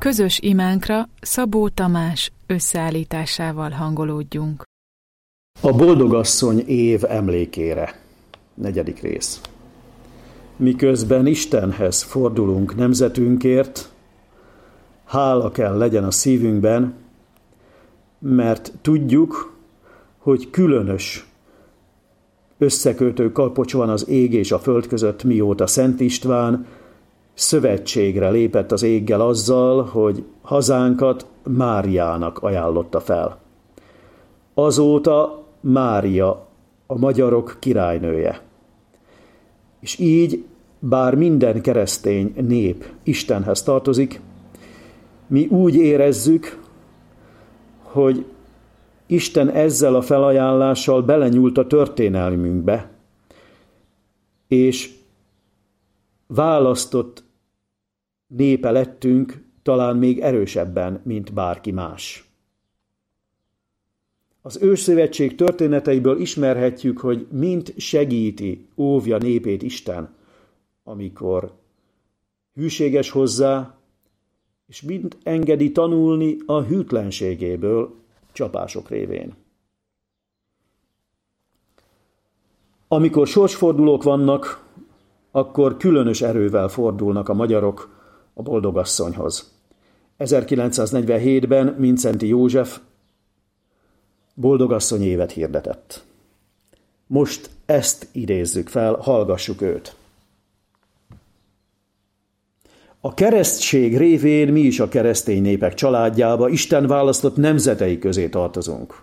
Közös imánkra Szabó Tamás összeállításával hangolódjunk. A boldogasszony év emlékére. 4. rész. Miközben Istenhez fordulunk nemzetünkért, hála kell legyen a szívünkben, mert tudjuk, hogy különös összekötő kapocs van az ég és a föld között, mióta Szent István szövetségre lépett az éggel azzal, hogy hazánkat Máriának ajánlotta fel. Azóta Mária a magyarok királynője. És így, bár minden keresztény nép Istenhez tartozik, mi úgy érezzük, hogy Isten ezzel a felajánlással belenyúlt a történelmünkbe, és választott népe lettünk talán még erősebben, mint bárki más. Az ősszövetség történeteiből ismerhetjük, hogy mind segíti, óvja népét Isten, amikor hűséges hozzá, és mind engedi tanulni a hűtlenségéből csapások révén. Amikor sorsfordulók vannak, akkor különös erővel fordulnak a magyarok a boldogasszonyhoz. 1947-ben Mindszenty József boldogasszony évet hirdetett. Most ezt idézzük fel, hallgassuk őt. A keresztség révén mi is a keresztény népek családjába, Isten választott nemzetei közé tartozunk.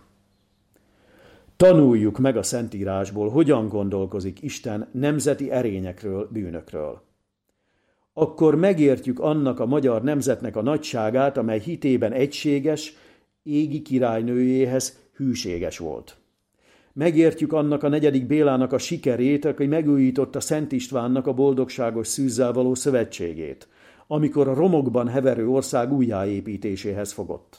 Tanuljuk meg a Szentírásból, hogyan gondolkozik Isten nemzeti erényekről, bűnökről. Akkor megértjük annak a magyar nemzetnek a nagyságát, amely hitében egységes, égi királynőjéhez hűséges volt. Megértjük annak a 4. Bélának a sikerét, aki megújította Szent Istvánnak a boldogságos szűzzel való szövetségét, amikor a romokban heverő ország újjáépítéséhez fogott.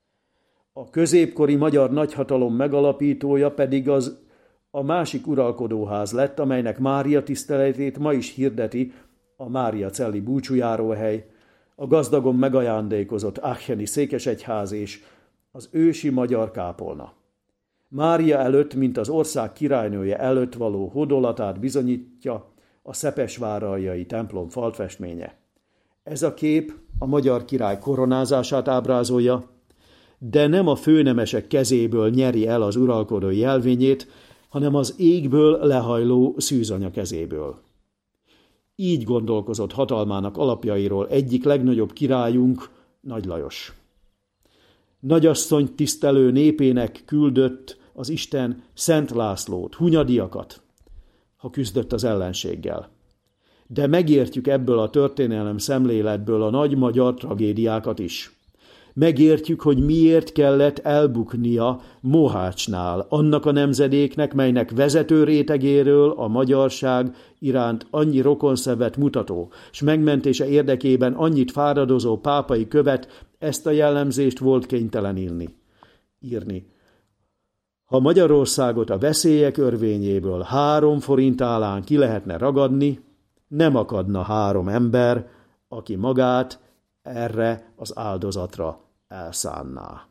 A középkori magyar nagyhatalom megalapítója pedig a másik uralkodóház lett, amelynek Mária tiszteletét ma is hirdeti a Máriacelli búcsújáróhely, a gazdagon megajándékozott Aacheni székesegyház és az ősi magyar kápolna. Mária előtt, mint az ország királynője előtt való hódolatát bizonyítja a szepesváraljai templom falfestménye. Ez a kép a magyar király koronázását ábrázolja, de nem a főnemesek kezéből nyeri el az uralkodó jelvényét, hanem az égből lehajló szűzanya kezéből. Így gondolkozott hatalmának alapjairól egyik legnagyobb királyunk, Nagy Lajos. Nagyasszonyt tisztelő népének küldött az Isten Szent Lászlót, Hunyadiakat, ha küzdött az ellenséggel. De megértjük ebből a történelem szemléletből a nagy magyar tragédiákat is. Megértjük, hogy miért kellett elbuknia Mohácsnál, annak a nemzedéknek, melynek vezető rétegéről a magyarság iránt annyi rokonszenvet mutató, s megmentése érdekében annyit fáradozó pápai követ ezt a jellemzést volt kénytelen írni. Ha Magyarországot a veszélyek örvényéből 3 forintálán ki lehetne ragadni, nem akadna 3 ember, aki magát erre az áldozatra elszánná.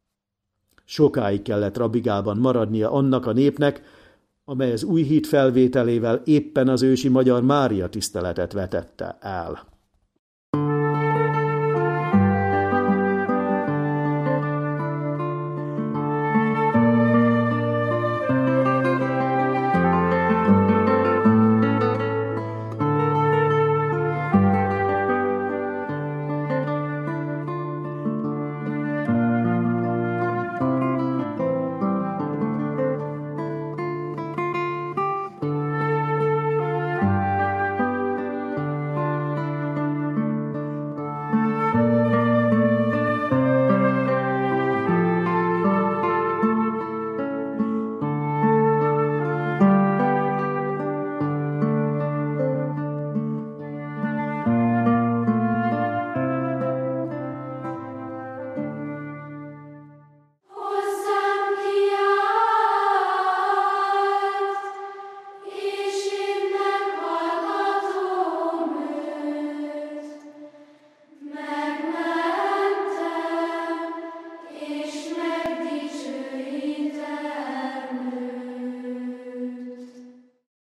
Sokáig kellett rabigában maradnia annak a népnek, amely az új hit felvételével éppen az ősi magyar Mária tiszteletet vetette el.